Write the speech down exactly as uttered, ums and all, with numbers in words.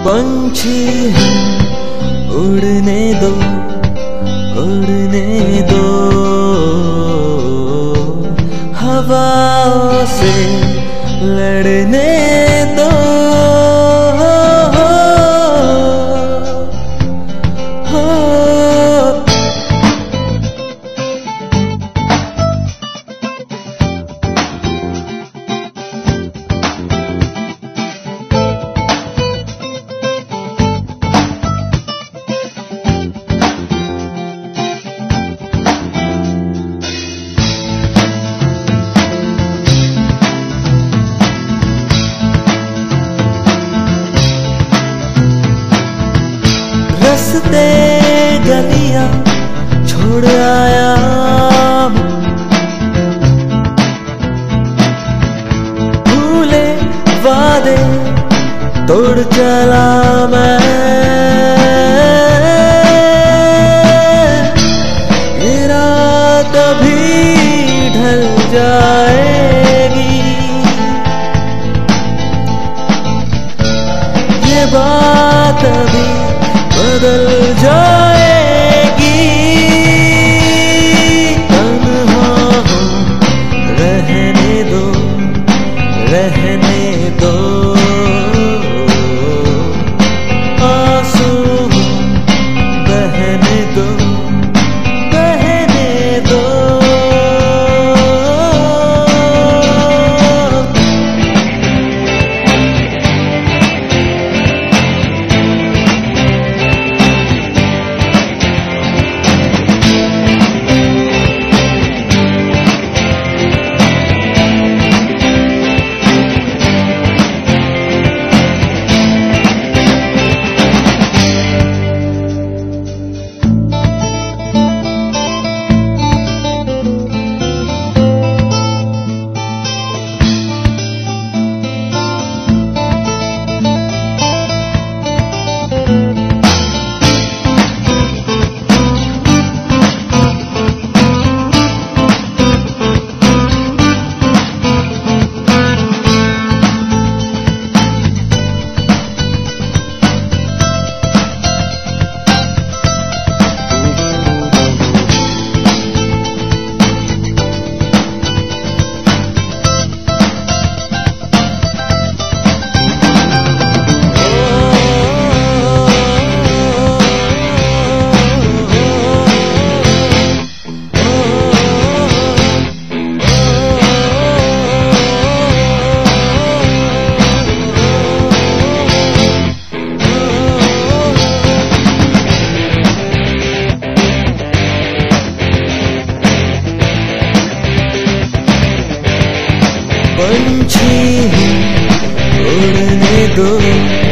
पंछी हूँ उड़ने दो उड़ने दो, हवाओं से लड़ने दो। रस्ते गलियां छोड़ आया हूँ, भूले वादे तोड़ चला मैं। ये रात भी ढल जाएगी, ये बात भी बदल जाएगी। तन्हा हूँ रहने दो रहने दो, आंसू हूँ बहने दो बहने दो। पंछी हूँ उड़ने दो।